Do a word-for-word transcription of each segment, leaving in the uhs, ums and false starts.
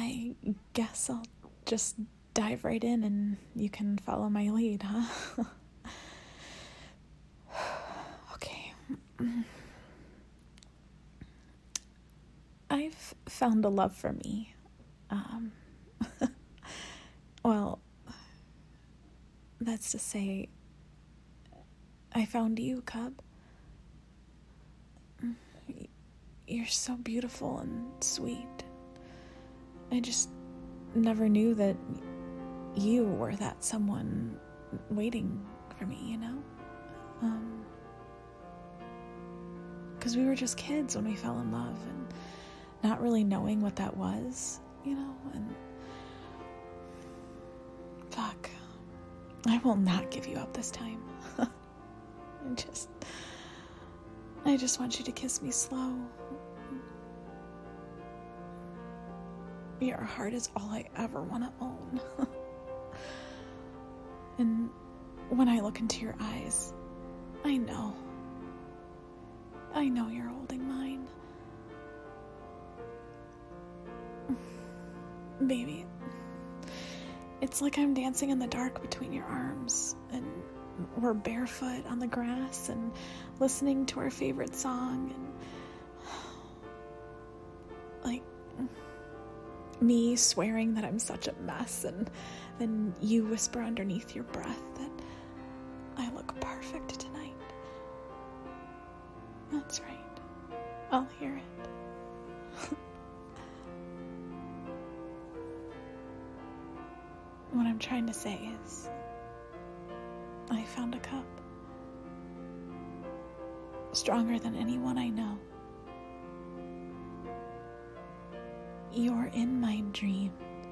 I guess I'll just dive right in and you can follow my lead, huh? Okay. I've found a love for me. Um, well, that's to say, I found you, Cub. You're so beautiful and sweet. I just never knew that you were that someone waiting for me, you know? Um, 'cause we were just kids when we fell in love and not really knowing what that was, you know? And fuck, I will not give you up this time. I just, I just want you to kiss me slow. Your heart is all I ever want to own. And when I look into your eyes, I know. I know you're holding mine. Baby, it's like I'm dancing in the dark between your arms, and we're barefoot on the grass and listening to our favorite song, and like me swearing that I'm such a mess, and then you whisper underneath your breath that I look perfect tonight. That's right. I'll hear it. What I'm trying to say is, I found a cup. Stronger than anyone I know. You're in my dreams.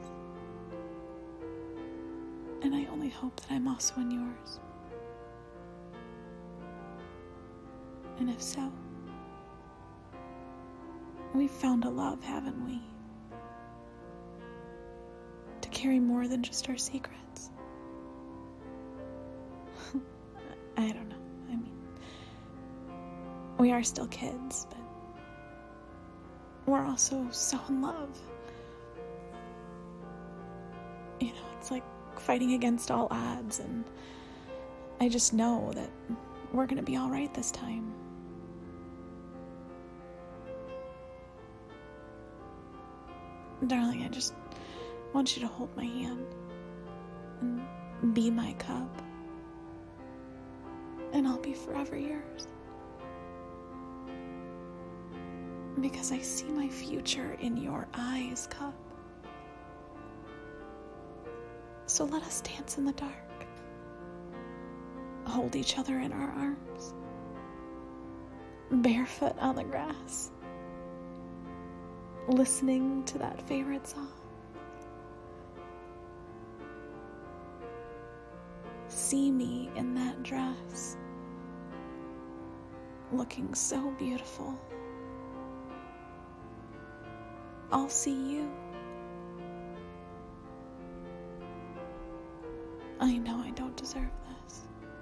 And I only hope that I'm also in yours. And if so, we've found a love, haven't we? To carry more than just our secrets. I don't know. I mean, we are still kids, but we're also so in love. You know, it's like fighting against all odds, and I just know that we're gonna be all right this time. Darling, I just want you to hold my hand and be my cub, and I'll be forever yours. Because I see my future in your eyes, cub. So let us dance in the dark. Hold each other in our arms. Barefoot on the grass. Listening to that favorite song. See me in that dress. Looking so beautiful. I'll see you. I know I don't deserve this.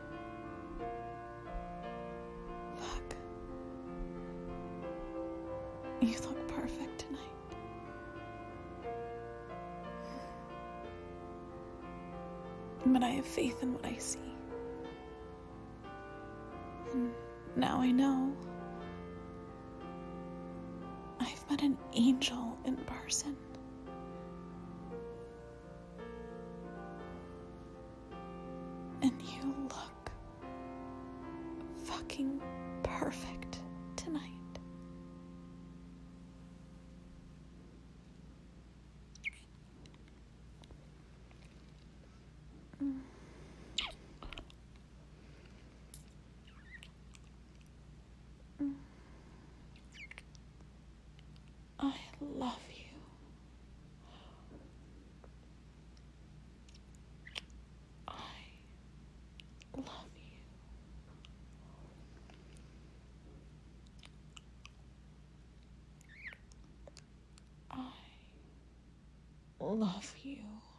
Fuck. You look perfect tonight. But I have faith in what I see. And now I know I've met an angel in person. And you look fucking perfect tonight. Mm. Mm. I love you. I love you. I love you.